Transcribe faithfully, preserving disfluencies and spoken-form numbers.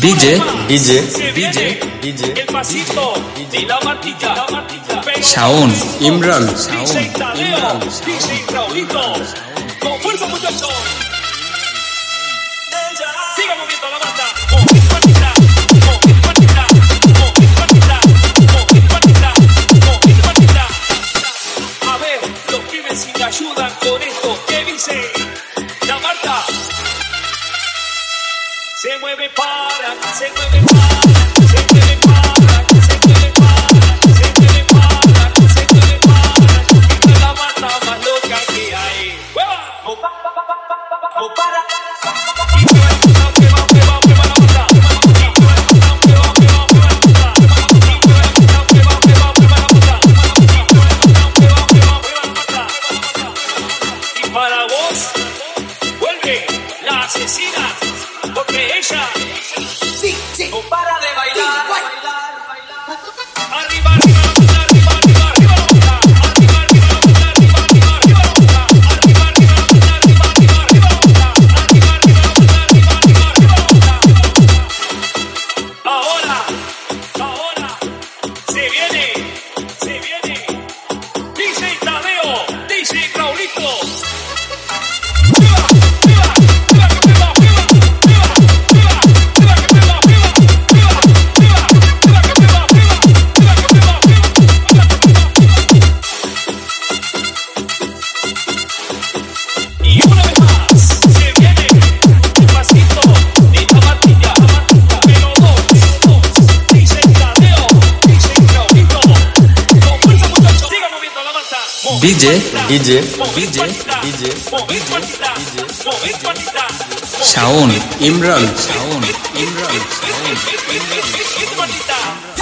DJ, DJ, DJ, DJ, el pasito de la martilla, Shaun, Imran, D J Tadeo, D J Raulito, con fuerza muchachos. Siga moviendo la banda, moviendo patita, moviendo patita, moviendo patita, moviendo patita, moviendo patita. A ver, los pibes si me ayudan con esto, ¿qué dice? La Marta se mueve para, se mueve para, se mueve para, se mueve para, se mueve para, se mueve para. Esta es la Marta más loca que hay. ¡Hueva! ¡No para! Y mueva, mueva, mueva, mueva la Marta. Y mueva, mueva, mueva, mueva la Marta. Y mueva, mueva, mueva, mueva la Marta. Y mueva, mueva, mueva, mueva la Marta. Y para vos, vuelve la asesina, porque ella no para de bailar. Arriba, arriba, arriba, arriba, arriba, arriba, arriba, arriba, arriba, arriba, arriba, arriba, arriba, arriba, arriba, arriba. Ahora, ahora, se viene, se viene. D J Tadeo, D J Raulito. DJ, DJ, DJ, DJ, Shaun, Imran, Shaun, Imran, Shaun, Imran.